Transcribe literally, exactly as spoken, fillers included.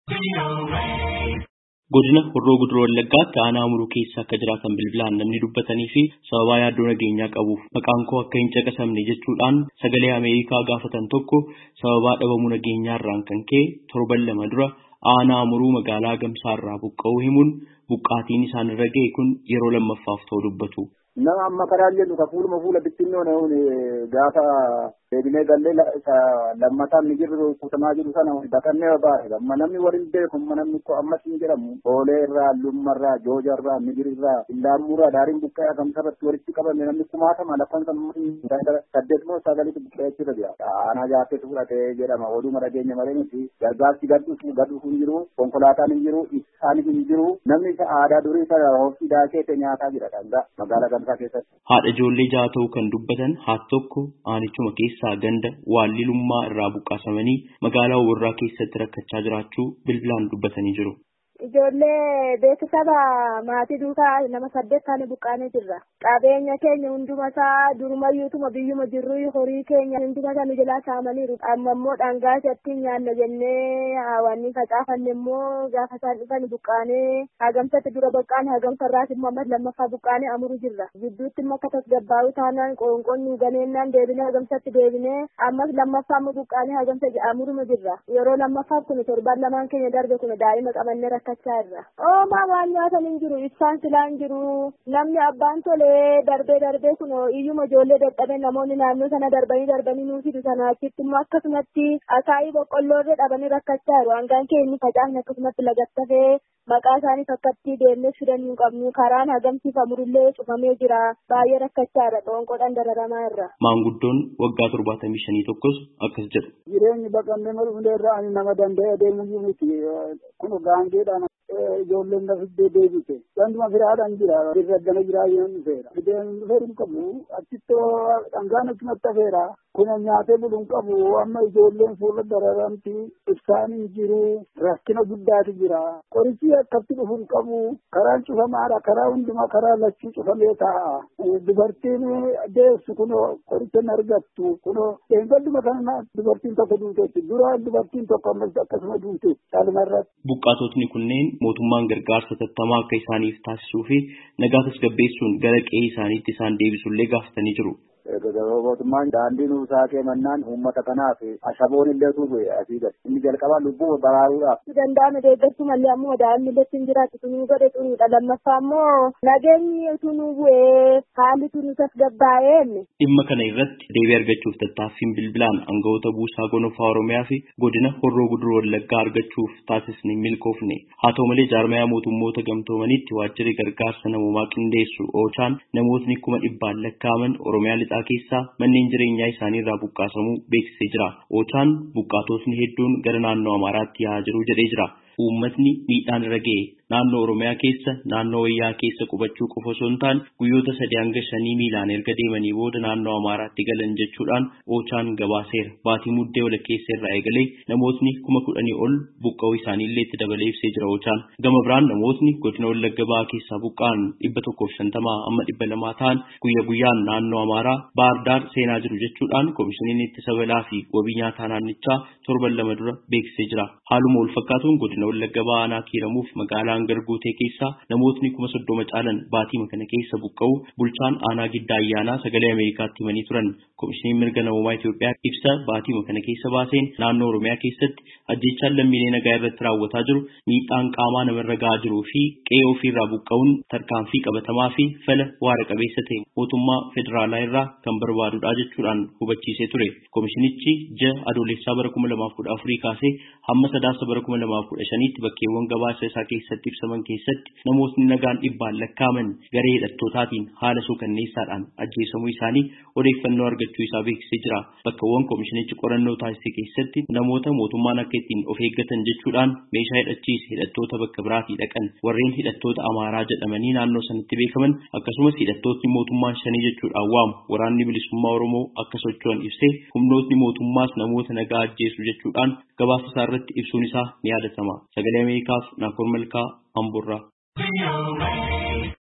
Godina Horroo Guduroo Wallaggaatti aanaa Amuruu keessa akka jiraatan bilbilaan namni dubbatanii fi sababa yaaddoo nageenyaa qabuuf maqaan koo akka hin caqasamne jechuudhaan sagalee Ameerikaa gaafatan tokko sababa dhabamuu nageenyaarraan kan ka'e torban lama dura aanaa Amuruu magaalaa Gamsaarraa buqqa'uu himuun buqqaatiin isaan irra ga'e kun yeroo lammaffaaf ta'uu dubbatu. Nama amma karaan jennu ka fuuluma fuula bittinnoo na'uun gaafa deebinee gallee lammataan ni jirru kutamaa jiru sana bakannee baay'ee amma namni waliin beeku amma namni ko ammas ni jedhamu boolee irraa lummarraa joojarraa migirirraa ilaamuurraa daariin buqqee gamsarratti walitti qabame namni kumaatama lakkoon kan saddeet moo sagalitti buqqee jira jira aanaa jaarteetu fudhatee jedhama oduma dhageenya malee miti gargaarsi gadhuuf gadhuuf hin jiru konkolaataan hin jiru isaan hin jiru namni isa aadaa durii isa hoofii daakee nyaataa jira dhanga magaalaa haadha ijoollee ja'a ta'uu kan dubbatan haati tokko aanichuma keessaa ganda waallilummaa irraa buqqaasamanii magaalaa Warraa keessatti rakkachaa jiraachuu bilbilaan dubbatanii jiru. Ijoollee beeksisa maatii duukaa nama saddeet taane buqqaanee jirra. Qabeenya keenya hunduma isaa durumayyuutuma biyyuma jirru horii keenya hunduma isaa nu jalaa saamaniiru. Amma immoo dhangaa isatti nyaanna jennee hawaanni facaafanne immoo gaafa isaan dhufan buqqaanee hagamsatti dura buqqaane hagamsarraas immoo ammas lammaffaa buqqaanee Amuruu jirra. Gidduutti immoo akka tasgabbaa'uu taanaan qoonqoon nu ganeennaan deebinee hagamsatti deebinee ammas lammaffaa immoo buqqaanee hagamsa Amuruma jirra. Yeroo lammaffaaf kun torban lamaan keenya darbe kun daa'ima qabannee rakka Ooma waan nyaatan hin jiru ibsaan silaa hin jiru namni abbaan tolee darbee darbee kun iyyuma ijoollee dadhabee namoonni naannoo sana darbanii darbanii nuuf fidu sana achitti immoo akkasumatti akaayii boqqolloorree dhabanii rakkachaa jiru hangaan keenya facaafne akkasumatti lagattafee maqaa isaanii fakkatti deemnee fidan hin qabnu karaan hagamsiif Amurullee cufamee jira baay'ee rakkachaa irra qoonqoodhaan dararamaa irra. Maanguddoon waggaa torbaatamii shanii tokkos akkas jedhu. Jireenyi baqannee maluulee irraa ani nama danda'ee deemuu miti kun gaangeedhaan ijoolleen lafa deebite wantuma firaadhaan jira irra gana jiraa yoo dhufeera deemuun dhufeeru hin qabu achittoo dhangaan achumatti hafeera kun nyaatee bulu hin qabu amma ijoolleen fuula dararamti ibsaan hin jiru rakkina guddaatu jira qorichi akkatti dhufu hin qabu karaan cufamaadha karaa hundumaa karaa lachuu cufamee taa'a dubartiin deessu kunoo qoricha hin argattu kunoo eegaluma kana dubartiin tokko duuteetti dura dubartiin tokko ammas akkasuma duute caalmarratti. Buqqaatotni kunneen mootummaan gargaarsa tattamaa akka isaaniif taasisuu fi nagaa tasgabbeessuun gara qe'ee isaaniitti isaan deebisullee gaafatanii jiru. Mootummaan daandii nuusaa kennaan uummata kanaaf ashaboon illee tuube asii gadi inni jalqabaa lubbuu baraaruudhaaf. Danda'ame deeggarsu malee ammoo daa'imni illee ittiin jiraatu tunuu godhe xuruudha lammaffaa ammoo nageenyi tunuu bu'ee haalli tunuu tasgabbaa'ee. Dhimma kana irratti deebii argachuuf tattaaffiin bilbilaan aangawoota buusaa gonofaa Oromiyaa fi godina Horroo Guduroo Wallaggaa argachuuf taasisne milkoofne haa ta'u malee jaarmayaa mootummoota gamtoomanitti waajjirri gargaarsa namoomaa qindeessu oochaan namootni kuma dhibbaan lakkaa'aman Oromiyaa lixaa keessaa manneen jireenyaa isaanii irraa buqqaasamuu beeksisee jira. Oochaan buqqaatotni hedduun gara naannoo Amaaraatti yaa'aa jiru jedhee jira. Uummatni miidhaan irra ga'e naannoo Oromiyaa keessa naannoo wayyaa keessa qubachuu qofa osoo hin taane guyyoota sadii hanga shanii miilaan erga deemanii booda naannoo Amaaraatti galan jechuudhaan Oochaan gabaaseera. Baatii muddee walakkeessa irraa eegalee namootni kuma kudhanii ol buqqa'uu isaaniillee itti dabalee ibsee jira Oochaan. Gama biraan namootni godina Wallagga Bahaa keessaa buqqa'an dhibba tokkoof shantamaa amma dhibba lamaa ta'an guyya guyyaan naannoo Amaaraa Baardaar seenaa jiru jechuudhaan koomishiniin ittisa balaa fi wabii nyaataa naannichaa torban lama dura beeksisee jira. Haaluma wal fakkaatuun godina Wallagga Bahaa aanaa kiiramuuf magaalaan Garguutee keessaa namootni kuma soddoma caalan baatii kana keessa buqqa'uu bulchaan aanaa Giddaa Ayyaanaa sagalee Ameerikaatti himanii turan. Koomishiniin mirga namoomaa Itoophiyaa ibsa baatii kana keessa baaseen naannoo Oromiyaa keessatti ajjeechaan lammiilee nagaa irratti raawwataa jiru miidhaan qaamaa namarra gahaa jiruu fi qe'ee ofiirraa buqqa'uun tarkaanfii qabatamaa fi fala waara qabeessa ta'e mootummaa federaalaa irraa kan barbaadudha jechuudhaan hubachiisee ture. Koomishinichi ji'a adoolessaa bara kuma lamaaf kudha afurii kaasee hamma sadaasa bara kuma lamaaf kudha shaniitti bakkeewwan gabaasa isaa keessatti ibsaman keessatti namootni nagaan dhibbaan lakkaa'aman garee hidhattootaatiin haala suukanneessaadhaan ajjeesamuu isaanii odeeffannoo argachuu isaa beeksisee jira. Bakkawwan koomishinichi qorannoo taasise keessatti namoota mootummaan akka ittiin of eeggatan jechuudhaan meeshaa hidhachiise hidhattoota bakka biraatii dhaqan warreen hidhattoota Amaaraa jedhamanii naannoo sanatti beekaman akkasumas hidhattootni mootummaan shanii jechuudhaan waamu waraanni bilisummaa Oromoo akka socho'an ibsee humnootni mootummaas namoota nagaa ajjeesu jechuudhaan gabaasa isaa irratti ibsuun isaa ni yaadatama. Sagalee Ameerikaaf Naakoor Malkaa Amburraa.